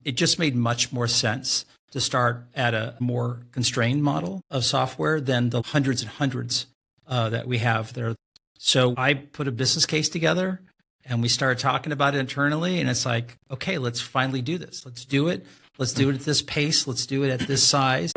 It just made much more sense to start at a more constrained model of software than the hundreds and hundreds that we have there. So I put a business case together and we started talking about it internally. And it's like, okay, let's finally do this. Let's do it. Let's do it at this pace. Let's do it at this size.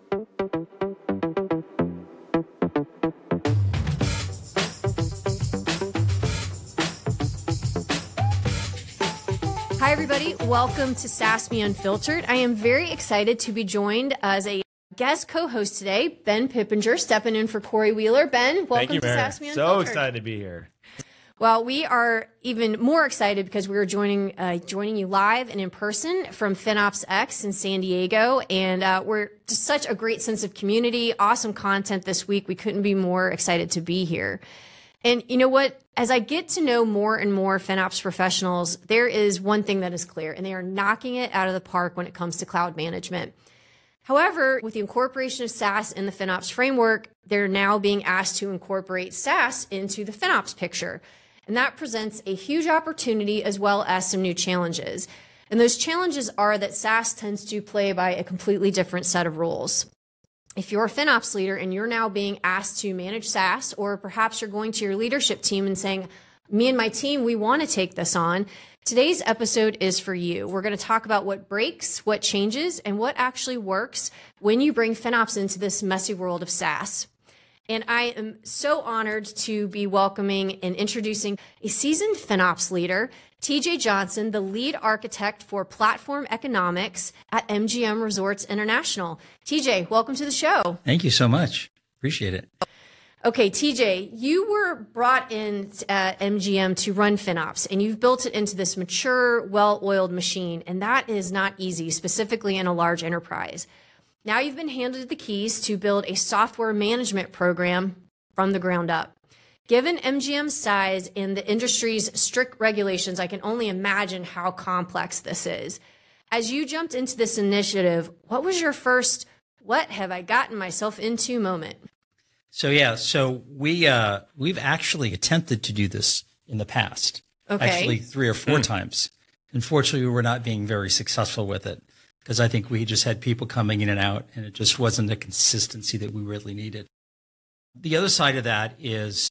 Hi, everybody. Welcome to SaaS Me Unfiltered. I am very excited to be joined as a guest co-host today, Ben Pippinger, stepping in for Corey Wheeler. Ben, welcome to SaaS Me Unfiltered. So excited to be here. Well, we are even more excited because we are joining you live and in person from FinOps X in San Diego. And we're just such a great sense of community, awesome content this week. We couldn't be more excited to be here. And you know what? As I get to know more and more FinOps professionals, there is one thing that is clear, and they are knocking it out of the park when it comes to cloud management. However, with the incorporation of SaaS in the FinOps framework, they're now being asked to incorporate SaaS into the FinOps picture. And that presents a huge opportunity as well as some new challenges. And those challenges are that SaaS tends to play by a completely different set of rules. If you're a FinOps leader and you're now being asked to manage SaaS, or perhaps you're going to your leadership team and saying, me and my team, we want to take this on, today's episode is for you. We're going to talk about what breaks, what changes, and what actually works when you bring FinOps into this messy world of SaaS. And I am so honored to be welcoming and introducing a seasoned FinOps leader, TJ Johnson, the lead architect for platform economics at MGM Resorts International. TJ, welcome to the show. Thank you so much. Appreciate it. Okay, TJ, you were brought in at MGM to run FinOps, and you've built it into this mature, well-oiled machine, and that is not easy, specifically in a large enterprise. Now you've been handed the keys to build a software management program from the ground up. Given MGM's size and the industry's strict regulations, I can only imagine how complex this is. As you jumped into this initiative, what was your first, what have I gotten myself into moment? So we've actually attempted to do this in the past. Okay. Actually 3 or 4 times. Unfortunately, we were not being very successful with it because I think we just had people coming in and out and it just wasn't the consistency that we really needed. The other side of that is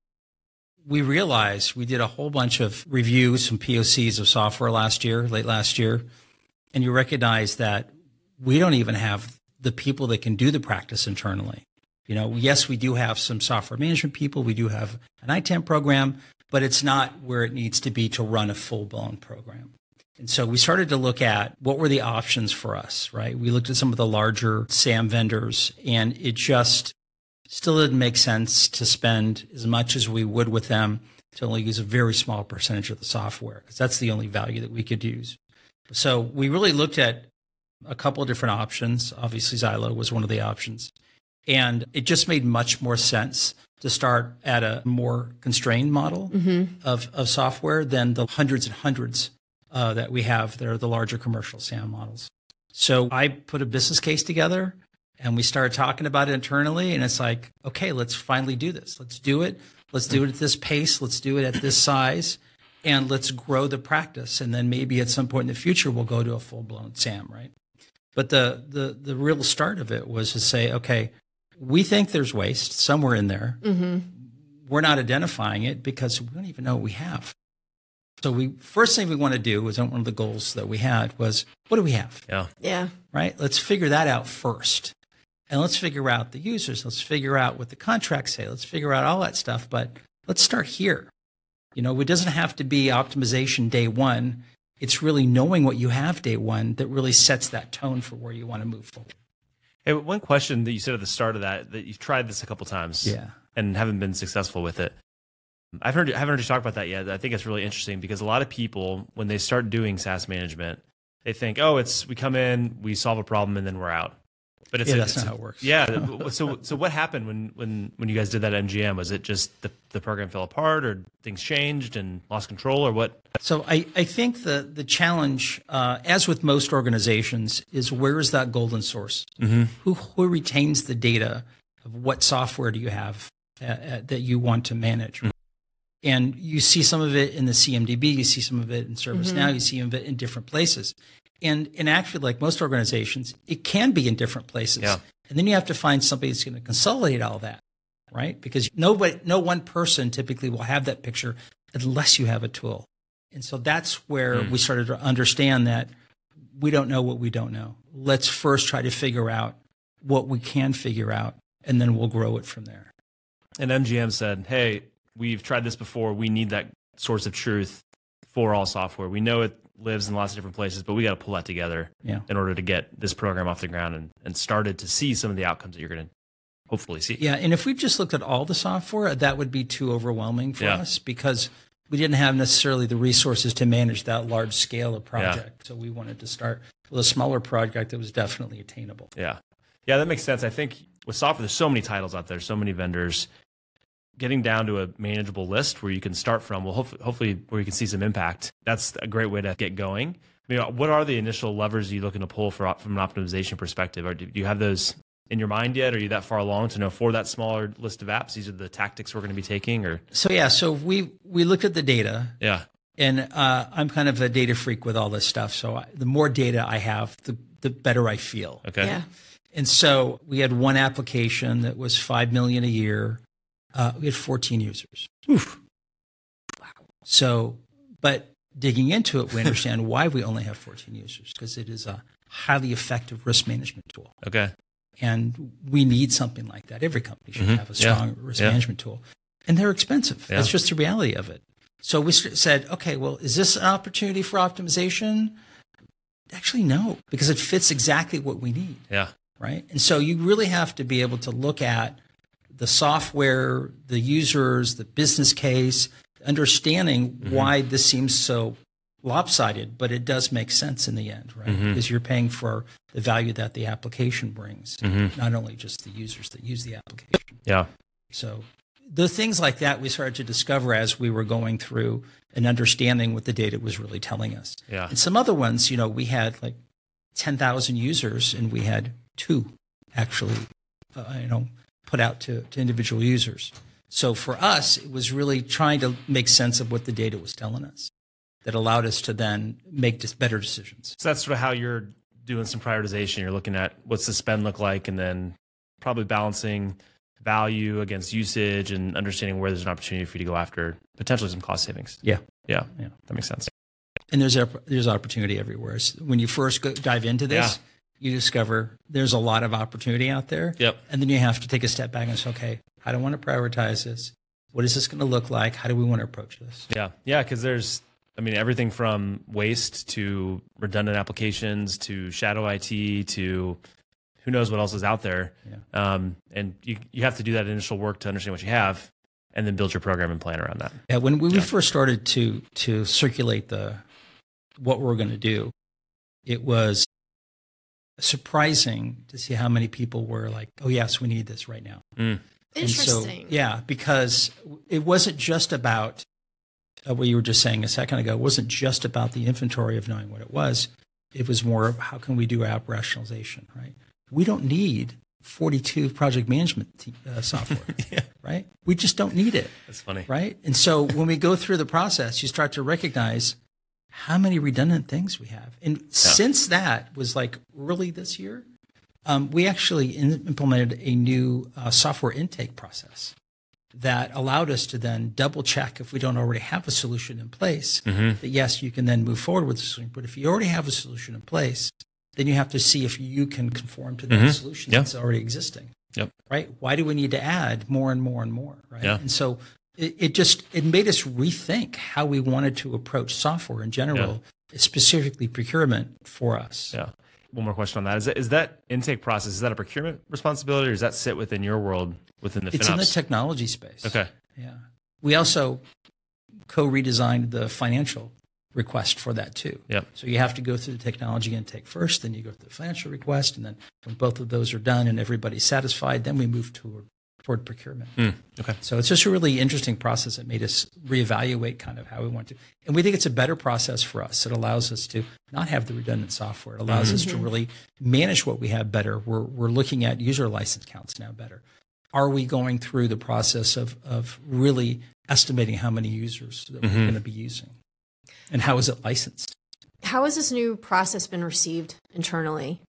we realized we did a whole bunch of reviews, some POCs of software late last year, and you recognize that we don't even have the people that can do the practice internally. You know, yes, we do have some software management people. We do have an ITAM program, but it's not where it needs to be to run a full-blown program. And so we started to look at what were the options for us, right? We looked at some of the larger SAM vendors, and it just still didn't make sense to spend as much as we would with them to only use a very small percentage of the software, because that's the only value that we could use. So we really looked at a couple of different options. Obviously, Xylo was one of the options. And it just made much more sense to start at a more constrained model of software than the hundreds and hundreds that we have that are the larger commercial SAM models. So I put a business case together and we started talking about it internally. And it's like, okay, let's finally do this. Let's do it. Let's do it at this pace. Let's do it at this size. And let's grow the practice. And then maybe at some point in the future, we'll go to a full-blown SAM, right? But the real start of it was to say, okay, we think there's waste somewhere in there. We're not identifying it because we don't even know what we have. So first thing we want to do is one of the goals that we had was, what do we have? Yeah. Right? Let's figure that out first. And let's figure out the users. Let's figure out what the contracts say. Let's figure out all that stuff. But let's start here. You know, it doesn't have to be optimization day one. It's really knowing what you have day one that really sets that tone for where you want to move forward. Hey, one question that you said at the start of that you've tried this a couple times and haven't been successful with it. I haven't heard you talk about that yet. I think it's really interesting because a lot of people, when they start doing SaaS management, they think, oh, we come in, we solve a problem, and then we're out. But that's not how it works. Yeah. So what happened when you guys did that at MGM? Was it just the program fell apart, or things changed and lost control, or what? So I think the challenge, as with most organizations, is where is that golden source? Who retains the data of what software do you have that you want to manage? And you see some of it in the CMDB, you see some of it in ServiceNow, you see some of it in different places. And actually, like most organizations, it can be in different places. Yeah. And then you have to find somebody that's going to consolidate all that, right? Because no one person typically will have that picture unless you have a tool. And so that's where we started to understand that we don't know what we don't know. Let's first try to figure out what we can figure out, and then we'll grow it from there. And MGM said, hey, we've tried this before. We need that source of truth for all software. We know it lives in lots of different places, but we got to pull that together in order to get this program off the ground and started to see some of the outcomes that you're going to hopefully see. Yeah, and if we just looked at all the software, that would be too overwhelming for us because we didn't have necessarily the resources to manage that large scale of project. So we wanted to start with a smaller project that was definitely attainable. Yeah, that makes sense. I think with software, there's so many titles out there, so many vendors. Getting down to a manageable list where you can start from, well, hopefully where you can see some impact. That's a great way to get going. I mean, what are the initial levers you're looking to pull from an optimization perspective? Or do you have those in your mind yet? Are you that far along to know for that smaller list of apps, these are the tactics we're going to be taking? Or so we looked at the data. Yeah. And I'm kind of a data freak with all this stuff. So the more data I have, the better I feel. Okay. Yeah. And so we had one application that was $5 million a year. We had 14 users. Oof. Wow. So, but digging into it, we understand why we only have 14 users, because it is a highly effective risk management tool. Okay. And we need something like that. Every company should have a strong risk management tool. And they're expensive. That's just the reality of it. So we said, okay, well, is this an opportunity for optimization? Actually, no, because it fits exactly what we need. Yeah. Right. And so you really have to be able to look at the software, the users, the business case, understanding why this seems so lopsided, but it does make sense in the end, right? Because you're paying for the value that the application brings, not only just the users that use the application. Yeah. So the things like that we started to discover as we were going through and understanding what the data was really telling us. Yeah. And some other ones, we had like 10,000 users and we had 2 actually, put out to individual users. So for us, it was really trying to make sense of what the data was telling us that allowed us to then make just better decisions. So that's sort of how you're doing some prioritization. You're looking at what's the spend look like and then probably balancing value against usage and understanding where there's an opportunity for you to go after potentially some cost savings. Yeah. That makes sense. And there's opportunity everywhere. So when you first dive into this, you discover there's a lot of opportunity out there. Yep. And then you have to take a step back and say, okay, how do I want to prioritize this? What is this going to look like? How do we want to approach this? Yeah, because there's, everything from waste to redundant applications to shadow IT to who knows what else is out there. Yeah. And you have to do that initial work to understand what you have and then build your program and plan around that. Yeah, when we first started to circulate what we're going to do, it was surprising to see how many people were like, oh, yes, we need this right now. Interesting. So, because it wasn't just about what you were just saying a second ago. It wasn't just about the inventory of knowing what it was. It was more of how can we do app rationalization, right? We don't need 42 project management software, right? We just don't need it. That's funny. Right? And so when we go through the process, you start to recognize how many redundant things we have. And since that was like early this year, we actually implemented a new software intake process that allowed us to then double check if we don't already have a solution in place, that yes, you can then move forward with the solution. But if you already have a solution in place, then you have to see if you can conform to that solution that's already existing. Right? Why do we need to add more and more and more? Right? And so it made us rethink how we wanted to approach software in general, specifically procurement for us. Yeah. One more question on that. Is that intake process, is that a procurement responsibility or does that sit within your world, within the FinOps? It's in the technology space. Okay. Yeah. We also co-redesigned the financial request for that too. Yep. So you have to go through the technology intake first, then you go through the financial request, and then when both of those are done and everybody's satisfied, then we move toward procurement. Okay. So it's just a really interesting process that made us reevaluate kind of how we want to. And we think it's a better process for us. It allows us to not have the redundant software. It allows us to really manage what we have better. We're looking at user license counts now better. Are we going through the process of really estimating how many users that we're going to be using? And how is it licensed? How has this new process been received internally?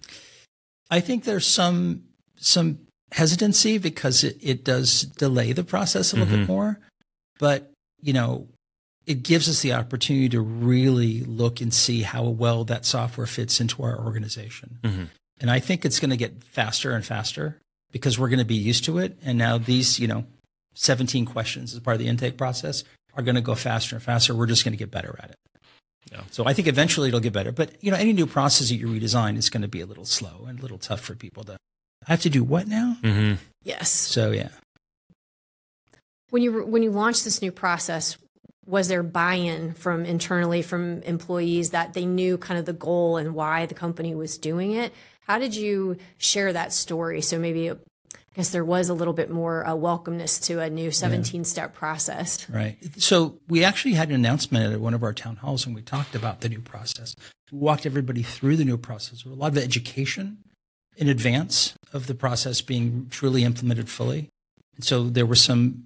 I think there's some hesitancy because it does delay the process a little bit more, but it gives us the opportunity to really look and see how well that software fits into our organization. And I think it's going to get faster and faster because we're going to be used to it. And now these, 17 questions as part of the intake process are going to go faster and faster. We're just going to get better at it. Yeah. So I think eventually it'll get better. But, any new process that you redesign is going to be a little slow and a little tough for people to, I have to do what now? Yes. So, yeah. When you launched this new process, was there buy-in from internally from employees that they knew kind of the goal and why the company was doing it? How did you share that story? So maybe, I guess there was a little bit more welcomeness to a new 17-step process. Right. So we actually had an announcement at one of our town halls when we talked about the new process. We walked everybody through the new process. There was a lot of education in advance of the process being truly implemented fully. And so there were some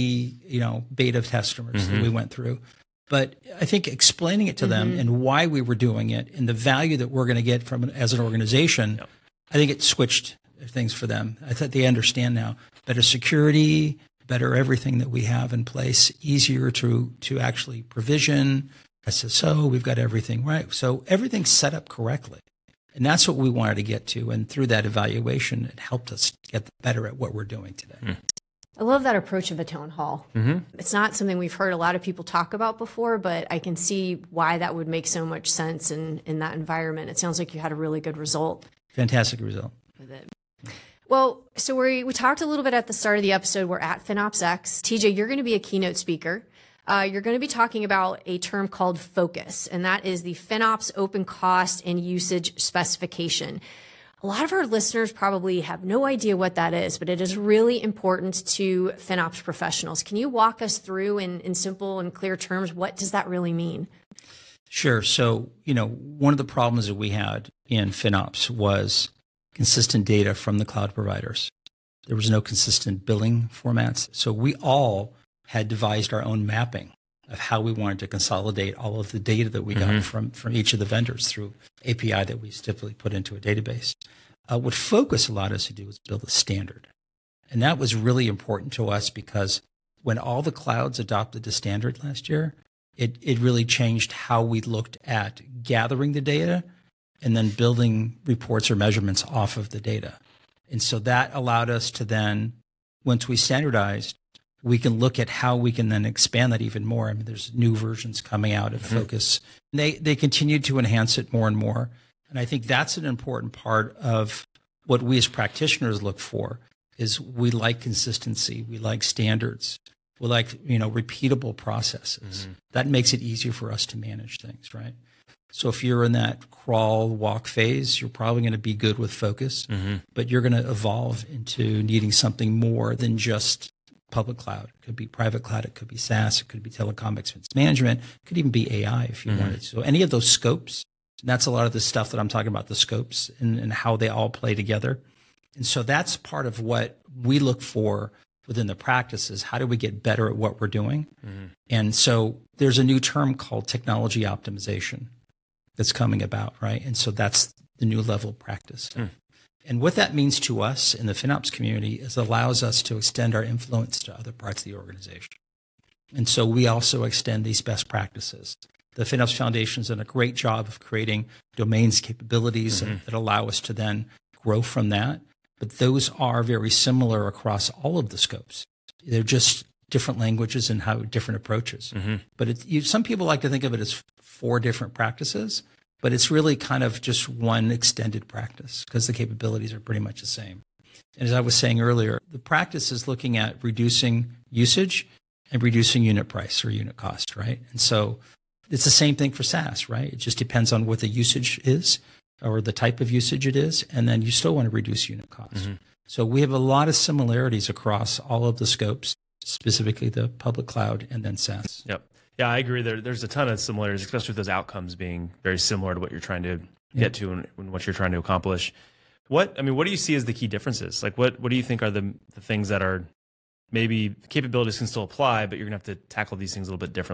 beta customers that we went through. But I think explaining it to them and why we were doing it and the value that we're going to get from it as an organization, I think it switched things for them. I think they understand now better security, better everything that we have in place, easier to actually provision, SSO, we've got everything right. So everything's set up correctly. And that's what we wanted to get to. And through that evaluation, it helped us get better at what we're doing today. I love that approach of a town hall. It's not something we've heard a lot of people talk about before, but I can see why that would make so much sense in that environment. It sounds like you had a really good result. Fantastic result. With it. Well, so we talked a little bit at the start of the episode. We're at FinOpsX. TJ, you're going to be a keynote speaker. You're going to be talking about a term called FOCUS, and that is the FinOps Open Cost and Usage Specification. A lot of our listeners probably have no idea what that is, but it is really important to FinOps professionals. Can you walk us through in simple and clear terms, what does that really mean? Sure. So, one of the problems that we had in FinOps was consistent data from the cloud providers. There was no consistent billing formats. So we all had devised our own mapping of how we wanted to consolidate all of the data that we got from each of the vendors through API that we typically put into a database. What FOCUS allowed us to do was build a standard. And that was really important to us because when all the clouds adopted the standard last year, it really changed how we looked at gathering the data and then building reports or measurements off of the data. And so that allowed us to then, once we standardized, we can look at how we can then expand that even more. I mean, there's new versions coming out of FOCUS. They continue to enhance it more and more. And I think that's an important part of what we as practitioners look for is we like consistency. We like standards. We like, repeatable processes. That makes it easier for us to manage things, right? So if you're in that crawl, walk phase, you're probably going to be good with FOCUS, but you're going to evolve into needing something more than just public cloud. It could be private cloud. It could be SaaS. It could be telecom expense management. It could even be AI if you wanted. So any of those scopes, that's a lot of the stuff that I'm talking about, the scopes and how they all play together. And so that's part of what we look for within the practices. How do we get better at what we're doing? And so there's a new term called technology optimization that's coming about, right? And so that's the new level of practice. And what that means to us in the FinOps community is it allows us to extend our influence to other parts of the organization. And so we also extend these best practices. The FinOps Foundation has done a great job of creating domains capabilities that allow us to then grow from that. But those are very similar across all of the scopes. They're just different languages and how different approaches. But some people like to think of it as 4 different practices, but it's really kind of just one extended practice because the capabilities are pretty much the same. And as I was saying earlier, the practice is looking at reducing usage and reducing unit price or unit cost, right? And so it's the same thing for SaaS, right? It just depends on what the usage is or the type of usage it is, and then you still want to reduce unit cost. So we have a lot of similarities across all of the scopes, specifically the public cloud and then SaaS. Yep. Yeah, I agree. There's a ton of similarities, especially with those outcomes being very similar to what you're trying to get to and what you're trying to accomplish. What do you see as the key differences? Like, what do you think are the things that are maybe capabilities can still apply, but you're going to have to tackle these things a little bit differently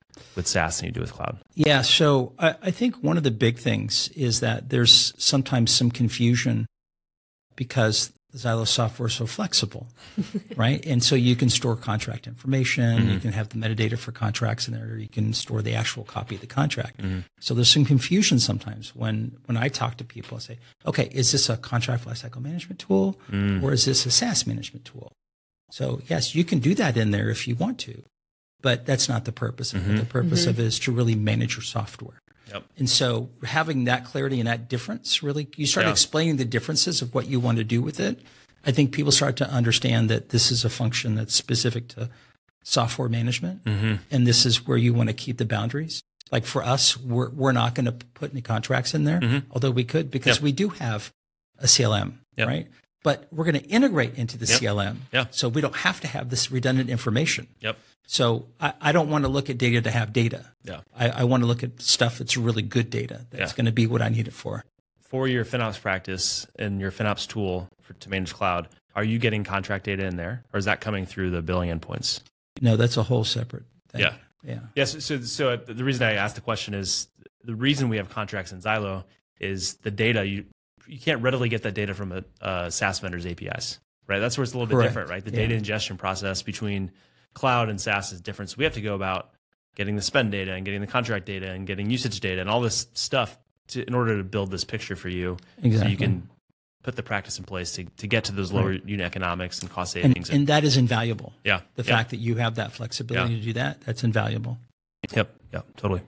with SaaS than you do with cloud? Yeah. So I think one of the big things is that there's sometimes some confusion because Zylo software is so flexible, right? And so you can store contract information, you can have the metadata for contracts in there, or you can store the actual copy of the contract. So there's some confusion sometimes when I talk to people. I say, okay, is this a contract lifecycle management tool or is this a SaaS management tool? So yes, you can do that in there if you want to, but that's not the purpose of it. The purpose of it is to really manage your software. Yep. And so having that clarity and that difference, really, you start explaining the differences of what you want to do with it. I think people start to understand that this is a function that's specific to software management. And this is where you want to keep the boundaries. Like for us, we're not going to put any contracts in there, although we could, because we do have a CLM, right? But we're going to integrate into the CLM. So we don't have to have this redundant information. So I don't want to look at data to have data. I want to look at stuff that's really good data. That's going to be what I need it for. For your FinOps practice and your FinOps tool to manage cloud, are you getting contract data in there, or is that coming through the billing endpoints? No, that's a whole separate thing. Yes. So the reason I asked the question is the reason we have contracts in Zylo is the data you can't readily get that data from a SaaS vendor's APIs, right? That's where it's a little bit different, right? The data ingestion process between cloud and SaaS is different. So we have to go about getting the spend data and getting the contract data and getting usage data and all this stuff in order to build this picture for you. So you can put the practice in place to get to those lower unit economics and cost savings. And that is invaluable. The Yeah. fact that you have that flexibility to do that, that's invaluable. Yep, totally.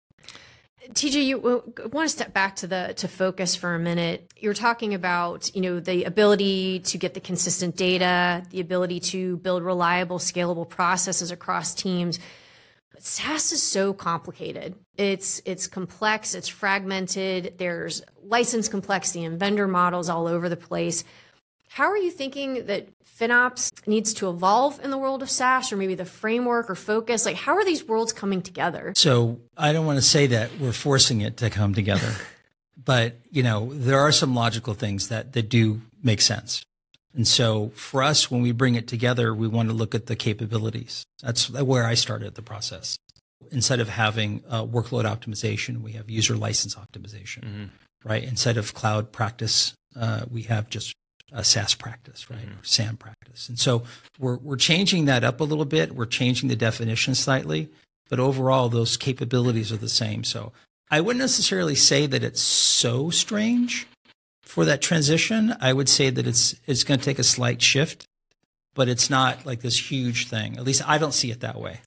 TJ, you want to step back to focus for a minute. You're talking about, the ability to get the consistent data, the ability to build reliable, scalable processes across teams. But SaaS is so complicated. It's complex, it's fragmented. There's license complexity and vendor models all over the place. How are you thinking that FinOps needs to evolve in the world of SaaS, or maybe the framework or focus? Like, how are these worlds coming together? So I don't want to say that we're forcing it to come together, but there are some logical things that do make sense. And so for us, when we bring it together, we want to look at the capabilities. That's where I started the process. Instead of having workload optimization, we have user license optimization, right? Instead of cloud practice, we have just a SaaS practice, right? Or SAM practice. And so we're changing that up a little bit. We're changing the definition slightly, but overall those capabilities are the same. So I wouldn't necessarily say that it's so strange for that transition. I would say that it's going to take a slight shift, but it's not like this huge thing. At least I don't see it that way.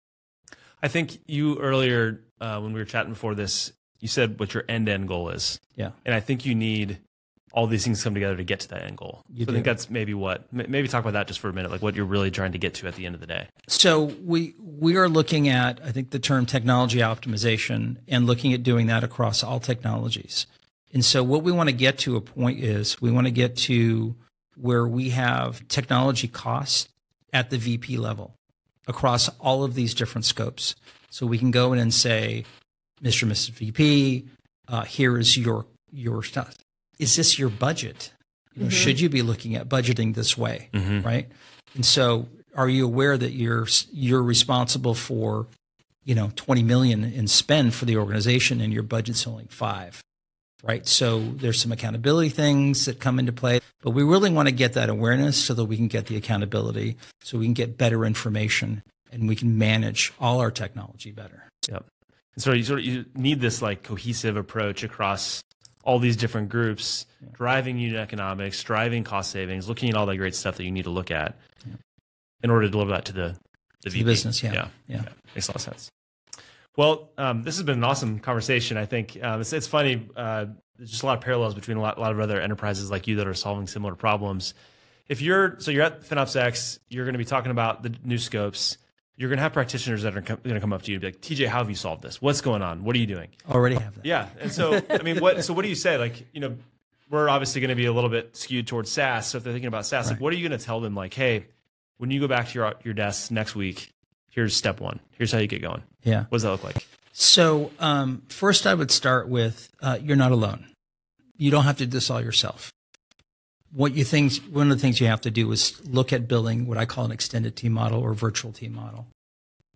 I think you earlier, when we were chatting before this, you said what your end-to-end goal is. Yeah. And I think you need all these things come together to get to that end goal. So I think that's maybe talk about that just for a minute, like what you're really trying to get to at the end of the day. So we are looking at, I think, the term technology optimization and looking at doing that across all technologies. And so what we want to get to a point is we want to get to where we have technology costs at the VP level across all of these different scopes. So we can go in and say, Mr. and Mrs. VP, here is your stuff. Is this your budget? Should you be looking at budgeting this way, right? And so, are you aware that you're responsible for, $20 million in spend for the organization, and your budget's only $5 million, right? So there's some accountability things that come into play, but we really want to get that awareness so that we can get the accountability, so we can get better information, and we can manage all our technology better. Yep. And so you need this like cohesive approach across all these different groups, driving unit economics, driving cost savings, looking at all that great stuff that you need to look at in order to deliver that to the VP. Business. Yeah. Makes a lot of sense. Well, this has been an awesome conversation. I think it's funny. There's just a lot of parallels between a lot of other enterprises like you that are solving similar problems. You're at FinOps X, you're going to be talking about the new scopes. You're going to have practitioners that are going to come up to you and be like, TJ, how have you solved this? What's going on? What are you doing? Already have that. Yeah. And so, what do you say? Like, we're obviously going to be a little bit skewed towards SaaS. So if they're thinking about SaaS, like, what are you going to tell them? Like, hey, when you go back to your desk next week, here's step one. Here's how you get going. Yeah. What does that look like? So first I would start with, you're not alone. You don't have to do this all yourself. One of the things you have to do is look at building what I call an extended team model or virtual team model.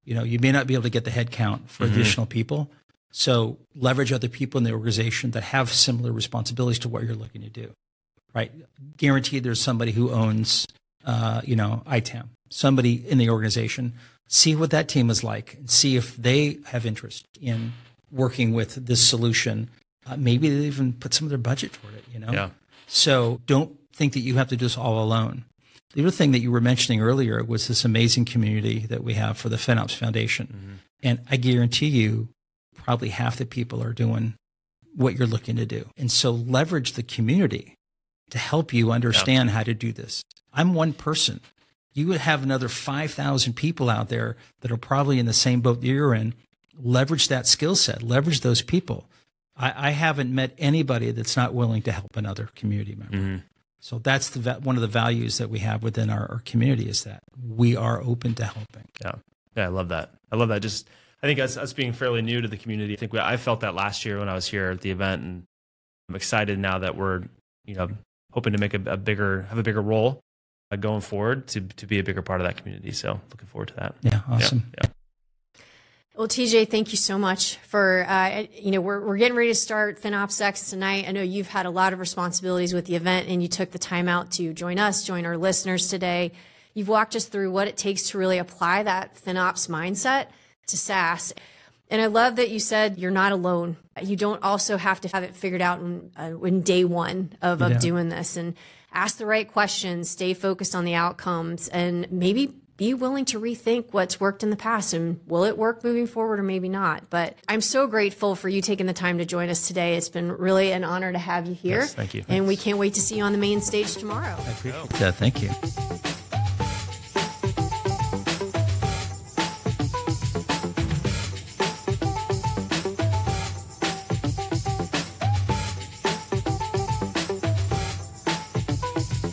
You may not be able to get the head count for additional people. So leverage other people in the organization that have similar responsibilities to what you're looking to do, right? Guaranteed there's somebody who owns, ITAM, somebody in the organization. See what that team is like and see if they have interest in working with this solution. Maybe they even put some of their budget toward it, Yeah. So don't think that you have to do this all alone. The other thing that you were mentioning earlier was this amazing community that we have for the FinOps Foundation. And I guarantee you, probably half the people are doing what you're looking to do. And so leverage the community to help you understand how to do this. I'm one person. You would have another 5,000 people out there that are probably in the same boat that you're in. Leverage that skill set, leverage those people. I haven't met anybody that's not willing to help another community member. So that's one of the values that we have within our community, is that we are open to helping. Yeah, I love that. Just, I think us being fairly new to the community, I think I felt that last year when I was here at the event, and I'm excited now that we're, hoping to make have a bigger role going forward to be a bigger part of that community. So looking forward to that. Yeah, awesome. Yeah. Well, TJ, thank you so much for, we're getting ready to start FinOpsX tonight. I know you've had a lot of responsibilities with the event, and you took the time out to join our listeners today. You've walked us through what it takes to really apply that FinOps mindset to SaaS. And I love that you said you're not alone. You don't also have to have it figured out in day one of doing this, and ask the right questions, stay focused on the outcomes, and maybe be willing to rethink what's worked in the past, and will it work moving forward or maybe not. But I'm so grateful for you taking the time to join us today. It's been really an honor to have you here. Yes, thank you. And we can't wait to see you on the main stage tomorrow. I appreciate that. Thank you.